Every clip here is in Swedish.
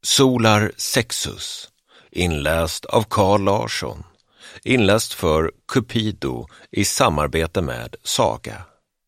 Solar Sexus, inläst av Carl Larsson, inläst för Cupido i samarbete med Saga.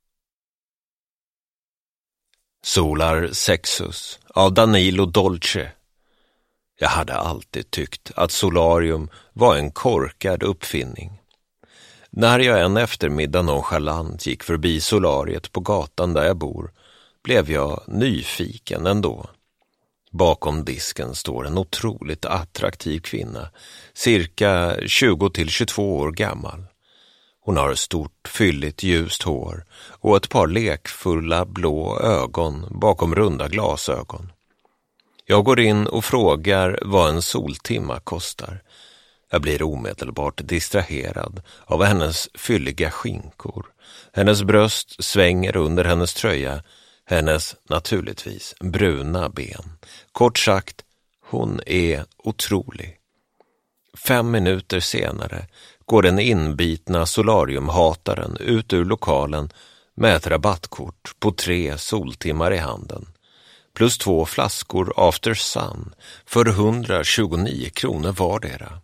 Solar Sexus av Danilo Dolce. Jag hade alltid tyckt att solarium var en korkad uppfinning. När jag en eftermiddag nonchalant gick förbi solariet på gatan där jag bor blev jag nyfiken ändå. Bakom disken står en otroligt attraktiv kvinna, cirka 20-22 år gammal. Hon har stort, fylligt, ljust hår och ett par lekfulla blå ögon bakom runda glasögon. Jag går in och frågar vad en soltimma kostar. Jag blir omedelbart distraherad av hennes fylliga skinkor. Hennes bröst svänger under hennes tröja. Hennes, naturligtvis, bruna ben. Kort sagt, hon är otrolig. 5 minuter senare går den inbitna solariumhataren ut ur lokalen med ett rabattkort på 3 soltimmar i handen. Plus 2 flaskor After Sun för 129 kronor vardera.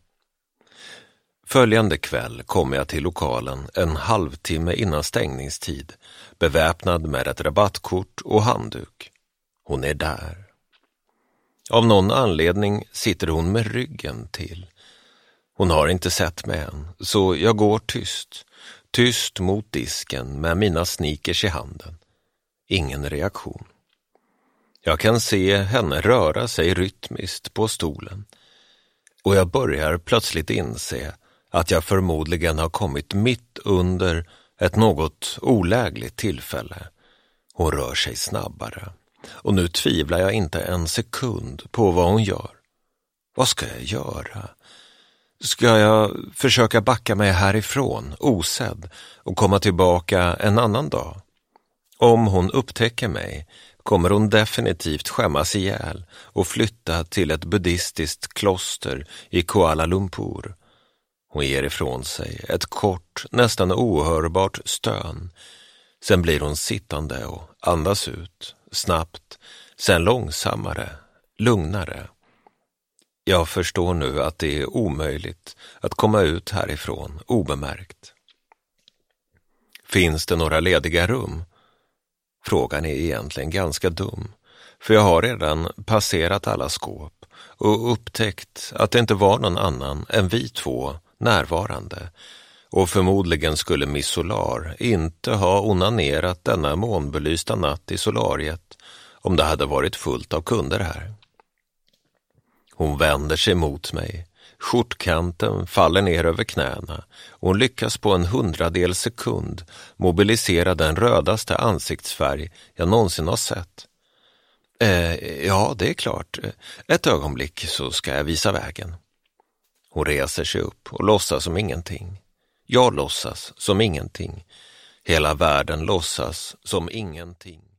Följande kväll kom jag till lokalen en halvtimme innan stängningstid, beväpnad med ett rabattkort och handduk. Hon är där. Av någon anledning sitter hon med ryggen till. Hon har inte sett mig än, så jag går tyst mot disken med mina sneakers i handen. Ingen reaktion. Jag kan se henne röra sig rytmiskt på stolen. Och jag börjar plötsligt inse att jag förmodligen har kommit mitt under ett något olägligt tillfälle. Hon rör sig snabbare. Och nu tvivlar jag inte en sekund på vad hon gör. Vad ska jag göra? Ska jag försöka backa mig härifrån, osedd, och komma tillbaka en annan dag? Om hon upptäcker mig kommer hon definitivt skämmas ihjäl och flytta till ett buddhistiskt kloster i Kuala Lumpur. Hon ger ifrån sig ett kort, nästan ohörbart stön. Sen blir hon sittande och andas ut, snabbt, sen långsammare, lugnare. Jag förstår nu att det är omöjligt att komma ut härifrån obemärkt. Finns det några lediga rum? Frågan är egentligen ganska dum, för jag har redan passerat alla skåp och upptäckt att det inte var någon annan än vi 2 närvarande, och förmodligen skulle Miss Solar inte ha onanerat denna månbelysta natt i solariet om det hade varit fullt av kunder här. Hon vänder sig mot mig, skjortkanten faller ner över knäna och hon lyckas på en 100-del sekund mobilisera den rödaste ansiktsfärg jag någonsin har sett. Ja, det är klart. Ett ögonblick så ska jag visa vägen. Hon reser sig upp och låtsas som ingenting. Jag låtsas som ingenting. Hela världen låtsas som ingenting.